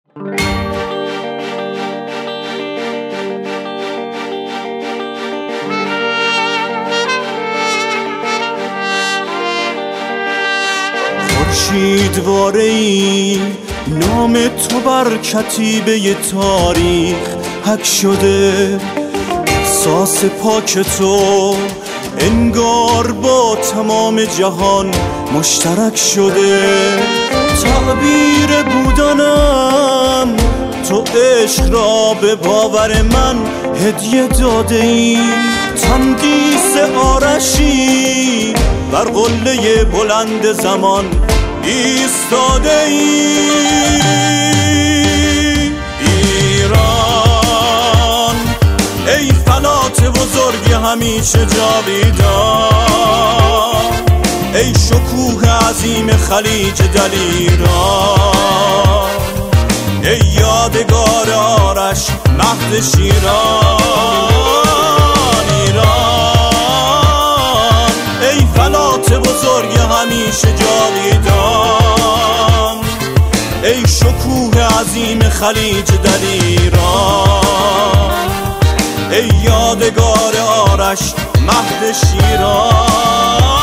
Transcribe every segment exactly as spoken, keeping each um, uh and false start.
خورشیدواره‌ای نام تو بر کتیبه تاریخ حک شده، احساس پاک تو انگار با تمام جهان مشترک شده. تعبیر بودنم تو عشق را به باور من هدیه داده ای، تندیس آرشی بر قله بلند زمان ایستاده ای. ایران ای فلات بزرگ همیشه جاویدان، ای شکوه عظیم خلیج دلیران، ای یادگار آرش مهد شیران. ایران ای فلات بزرگ همیشه جاویدان، ای شکوه عظیم خلیج دلیران، ای یادگار آرش مهد شیران.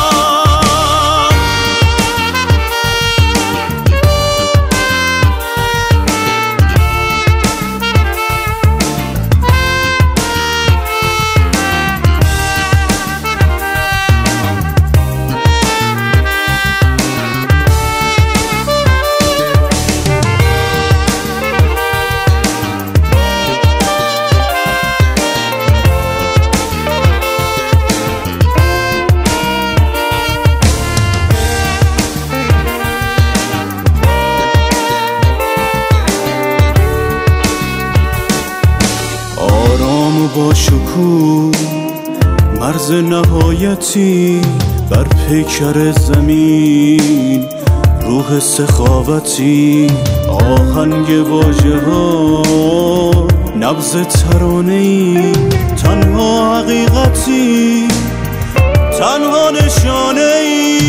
با شکوه مرز نهایتی بر پیکر زمین، روح سخاوتی آهنگ واژه ها، نبض ترانه‌ای تنها حقیقتی، تنها نشانه‌ای.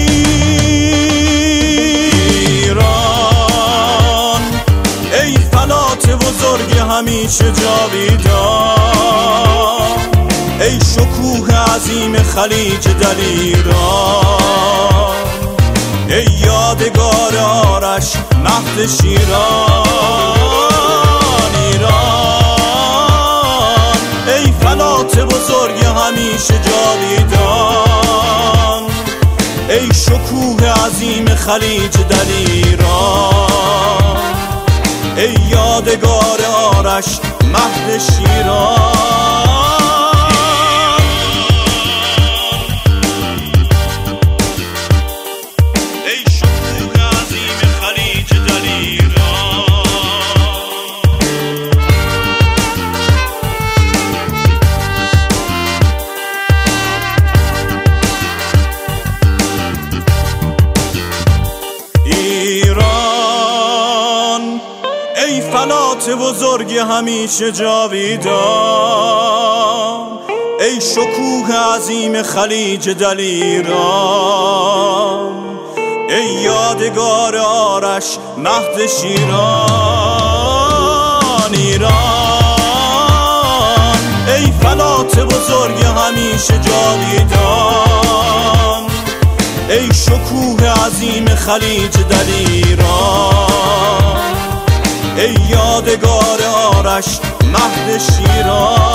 ایران ای فلات بزرگ همیشه جاویدان، ای شکوه عظیم خلیج دلیران، ای یادگار آرش مهد شیران. ایران ای فلات بزرگ همیشه جاویدان، ای شکوه عظیم خلیج دلیران، ای یادگار آرش مهد شیران. ای شکوه عظیم خلیج دلیران، ایران ای فلات بزرگ همیشه جاویدان، ای شکوه عظیم خلیج دلیران، ای یادگار آرش مهد شیران. ایران ای فلات بزرگ همیشه جاویدان، ای شکوه عظیم خلیج دلیران، ای یادگار آرش مهد شیران.